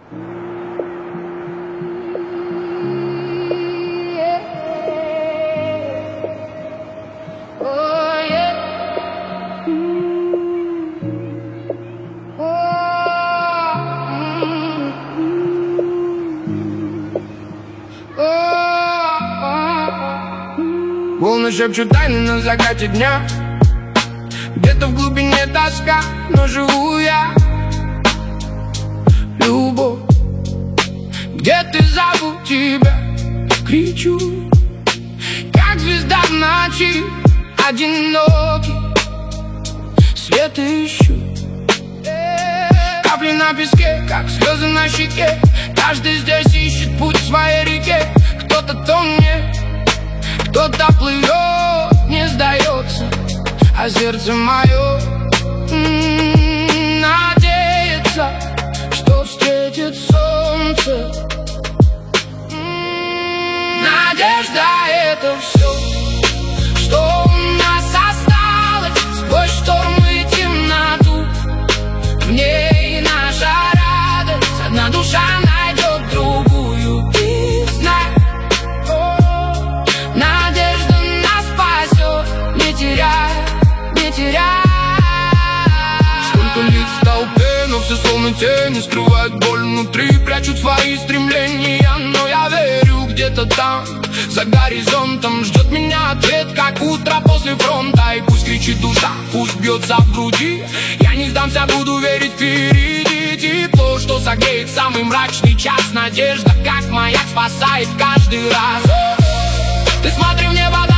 Волны шепчут тайны на закате дня. Где-то в глубине тоска, но живу я. Любовь, где ты, зову тебя, кричу, как звезда в ночи, одинокий, свет ищу. Капли на песке, как слезы на щеке. Каждый здесь ищет путь в своей реке. Кто-то тонет, кто-то плывет, не сдается, а сердце мое надеется, что встретит солнце. Надежда — это все, что у нас осталось сквозь шторм и темноту. В ней наша радость, одна душа найдет другую. Ты знай, надежда нас спасет, не теряй, не теряй. Сколько лиц в толпе, но все словно тени, скрывают боль внутри, прячут свои стремления. Но я верю, где-то там, за горизонтом, ждет меня ответ, как утро после фронта. И пусть кричит душа, пусть бьется в груди, я не сдамся, буду верить впереди. Тепло, что согреет самый мрачный час. Надежда, как маяк, спасает каждый раз. Ты смотри в небо.